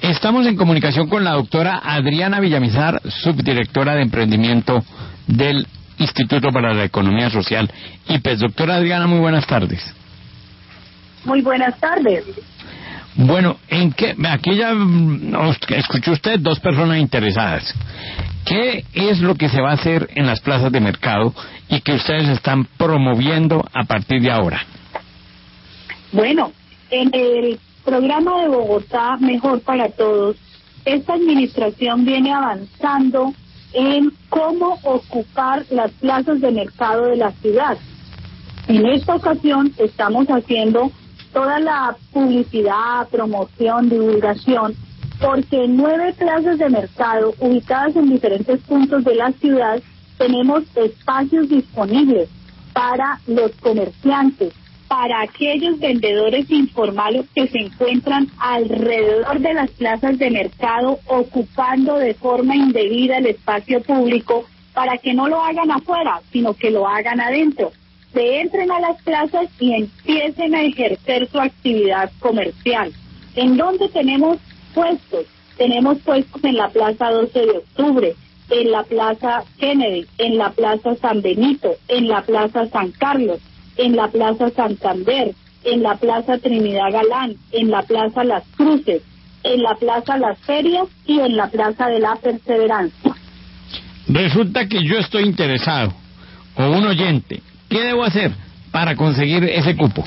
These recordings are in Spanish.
Estamos en comunicación con la doctora Adriana Villamizar, subdirectora de emprendimiento del Instituto para la Economía Social. Y pues, doctora Adriana, muy buenas tardes. Muy buenas tardes. Bueno, aquí ya escuchó usted dos personas interesadas. ¿Qué es lo que se va a hacer en las plazas de mercado y que ustedes están promoviendo a partir de ahora? Bueno, en el programa de Bogotá Mejor para Todos, esta administración viene avanzando en cómo ocupar las plazas de mercado de la ciudad. En esta ocasión estamos haciendo toda la publicidad, promoción, divulgación, porque en 9 plazas de mercado ubicadas en diferentes puntos de la ciudad tenemos espacios disponibles para los comerciantes, para aquellos vendedores informales que se encuentran alrededor de las plazas de mercado ocupando de forma indebida el espacio público, para que no lo hagan afuera, sino que lo hagan adentro. Se entren a las plazas y empiecen a ejercer su actividad comercial. ¿En dónde tenemos puestos? Tenemos puestos en la Plaza 12 de Octubre, en la Plaza Kennedy, en la Plaza San Benito, en la Plaza San Carlos, en la Plaza Santander, en la Plaza Trinidad Galán, en la Plaza Las Cruces, en la Plaza Las Ferias y en la Plaza de la Perseverancia. Resulta que yo estoy interesado, o un oyente. ¿Qué debo hacer para conseguir ese cupo?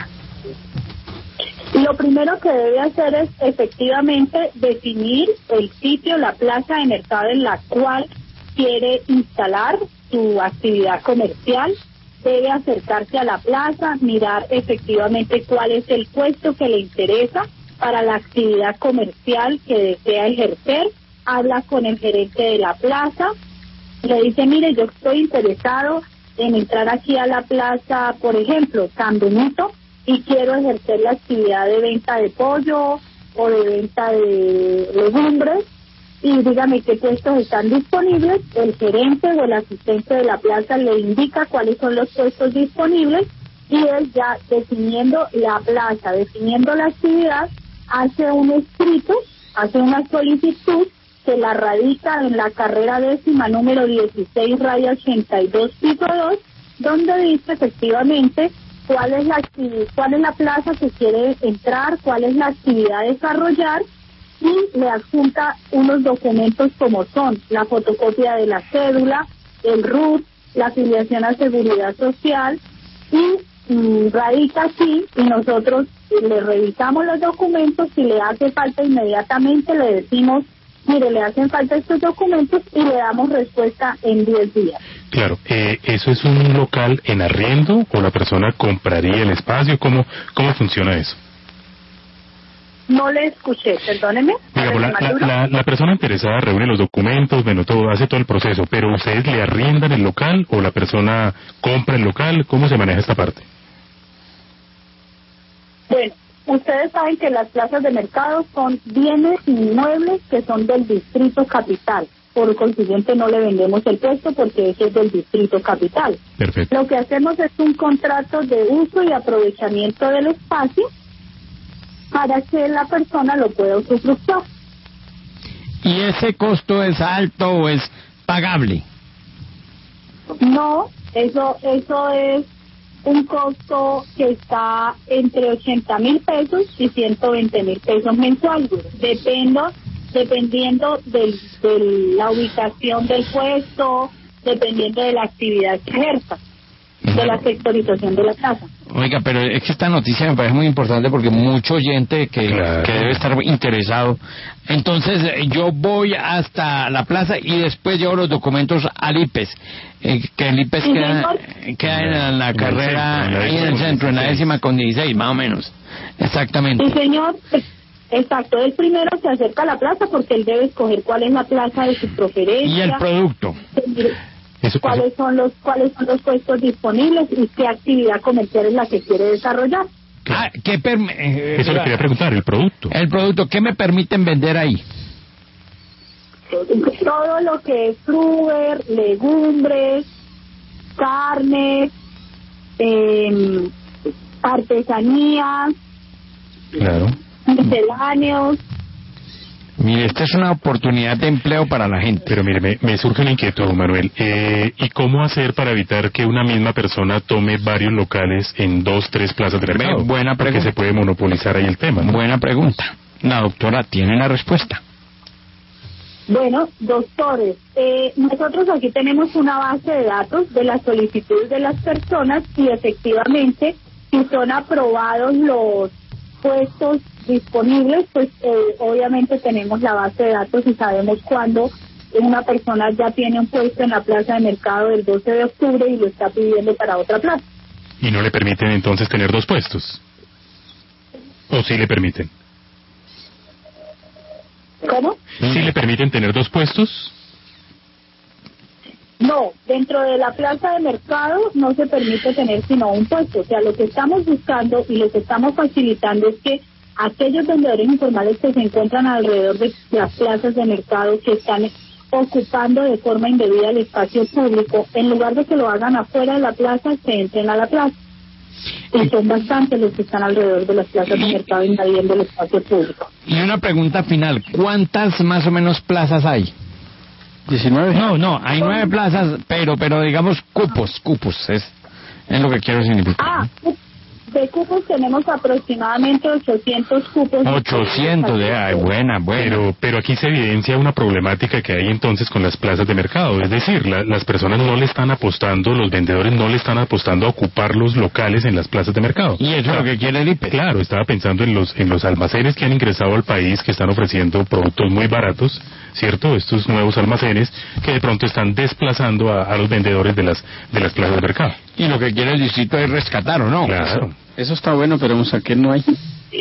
Lo primero que debe hacer es efectivamente definir el sitio, la plaza de mercado en la cual quiere instalar su actividad comercial. Debe acercarse a la plaza, mirar efectivamente cuál es el puesto que le interesa para la actividad comercial que desea ejercer. Habla con el gerente de la plaza, le dice: mire, yo estoy interesado en entrar aquí a la plaza, por ejemplo, San Benito, y quiero ejercer la actividad de venta de pollo o de venta de legumbres, y dígame qué puestos están disponibles. El gerente o el asistente de la plaza le indica cuáles son los puestos disponibles, y él, ya definiendo la plaza, definiendo la actividad, hace un escrito, hace una solicitud que la radica en la carrera 10ª número 16 raya 82 piso 2, donde dice efectivamente cuál es la plaza que quiere entrar, cuál es la actividad a desarrollar, y le adjunta unos documentos como son la fotocopia de la cédula, el RUT, la afiliación a Seguridad Social, y radica aquí, y nosotros le revisamos los documentos. Si le hace falta, inmediatamente le decimos: mire, le hacen falta estos documentos, y le damos respuesta en 10 días. Claro, ¿eso es un local en arriendo o la persona compraría el espacio? ¿Cómo funciona eso? No le escuché, perdóneme. Digamos, la persona interesada reúne los documentos, bueno, todo, hace todo el proceso, pero ¿ustedes le arriendan el local o la persona compra el local? ¿Cómo se maneja esta parte? Bueno, ustedes saben que las plazas de mercado son bienes inmuebles que son del Distrito Capital. Por consiguiente, no le vendemos el puesto porque ese es del Distrito Capital. Perfecto. Lo que hacemos es un contrato de uso y aprovechamiento del espacio para que la persona lo pueda usufructuar. ¿Y ese costo es alto o es pagable? No, eso es un costo que está entre 80,000 pesos y 120,000 pesos mensuales, dependiendo de la ubicación del puesto, dependiendo de la actividad que ejerza, de la sectorización de la casa. Oiga, pero es que esta noticia me parece muy importante porque mucho oyente que debe estar interesado. Entonces, yo voy hasta la plaza y después llevo los documentos al IPES, que el IPES queda en la carrera, ahí en el centro, en la 10ª con 16, más o menos. Exactamente. Sí, señor. Exacto, él primero se acerca a la plaza porque él debe escoger cuál es la plaza de su preferencia. Y el producto. ¿Cuáles son los puestos disponibles y qué actividad comercial es la que quiere desarrollar? Eso le quería preguntar, el producto. El producto, ¿qué me permiten vender ahí? Todo lo que es fruver, legumbres, carnes, artesanías, claro, misceláneos. Mire, esta es una oportunidad de empleo para la gente. Pero mire, me surge una inquietud, Manuel. ¿Y cómo hacer para evitar que una misma persona tome varios locales en 2, 3 plazas de mercado? Buena pregunta. Porque se puede monopolizar ahí el tema, ¿no? Buena pregunta. La doctora tiene la respuesta. Bueno, doctores, nosotros aquí tenemos una base de datos de las solicitudes de las personas y efectivamente, si son aprobados los puestos disponibles, pues obviamente tenemos la base de datos y sabemos cuándo una persona ya tiene un puesto en la plaza de mercado del 12 de octubre y lo está pidiendo para otra plaza. ¿Y no le permiten entonces tener 2 puestos? ¿O sí le permiten? ¿Cómo? ¿Sí le permiten tener 2 puestos? No, dentro de la plaza de mercado no se permite tener sino un puesto. O sea, lo que estamos buscando y lo que estamos facilitando es que aquellos vendedores informales que se encuentran alrededor de las plazas de mercado que están ocupando de forma indebida el espacio público, en lugar de que lo hagan afuera de la plaza, se entren a la plaza. Y son bastantes los que están alrededor de las plazas de mercado invadiendo el espacio público. Y una pregunta final, ¿cuántas más o menos plazas hay? 19. No, hay 9 plazas, pero digamos cupos, es lo que quiero significar. De cupos tenemos aproximadamente 800 cupos. 800, buena. Pero aquí se evidencia una problemática que hay entonces con las plazas de mercado. Es decir, las personas no le están apostando, los vendedores no le están apostando a ocupar los locales en las plazas de mercado. Y eso es lo que quiere el IPES. Claro, estaba pensando en los almacenes que han ingresado al país, que están ofreciendo productos muy baratos, ¿cierto? Estos nuevos almacenes que de pronto están desplazando a los vendedores de las plazas de mercado. Y lo que quiere el distrito es rescatar, ¿o no? Claro. Eso está bueno, pero vamos a que no hay.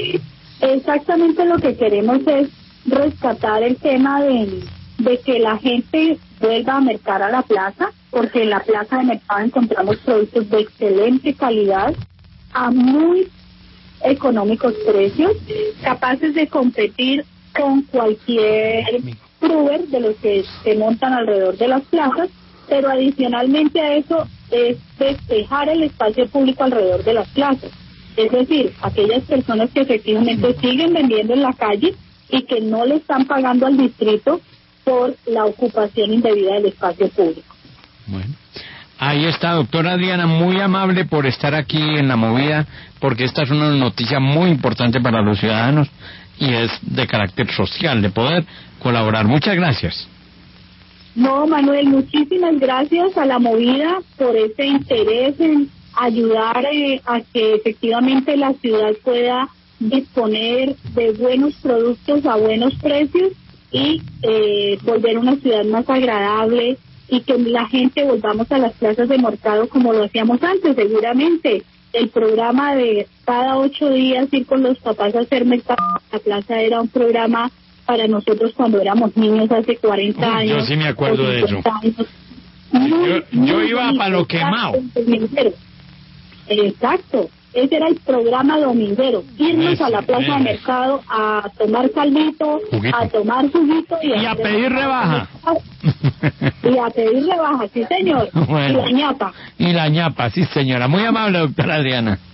Exactamente lo que queremos es rescatar el tema de que la gente vuelva a mercar a la plaza, porque en la plaza de mercado encontramos productos de excelente calidad a muy económicos precios, capaces de competir con cualquier Uber de los que se montan alrededor de las plazas, pero adicionalmente a eso es despejar el espacio público alrededor de las plazas. Es decir, aquellas personas que efectivamente siguen vendiendo en la calle y que no le están pagando al distrito por la ocupación indebida del espacio público. Bueno, ahí está, doctora Adriana, muy amable por estar aquí en La Movida, porque esta es una noticia muy importante para los ciudadanos y es de carácter social, de poder colaborar. Muchas gracias. No, Manuel, muchísimas gracias a La Movida por ese interés en ayudar a que efectivamente la ciudad pueda disponer de buenos productos a buenos precios y volver una ciudad más agradable y que la gente volvamos a las plazas de mercado como lo hacíamos antes. Seguramente el programa de cada 8 días ir con los papás a hacer mercado a la plaza era un programa para nosotros cuando éramos niños hace 40 años. Yo sí me acuerdo de eso. Yo iba para lo quemado. Exacto, ese era el programa dominguero, irnos a la plaza de mercado a tomar caldito, a tomar juguito y a pedir rebaja. Y a pedir rebaja, sí señor, bueno. Y la ñapa. Y la ñapa, sí señora. Muy amable, doctora Adriana.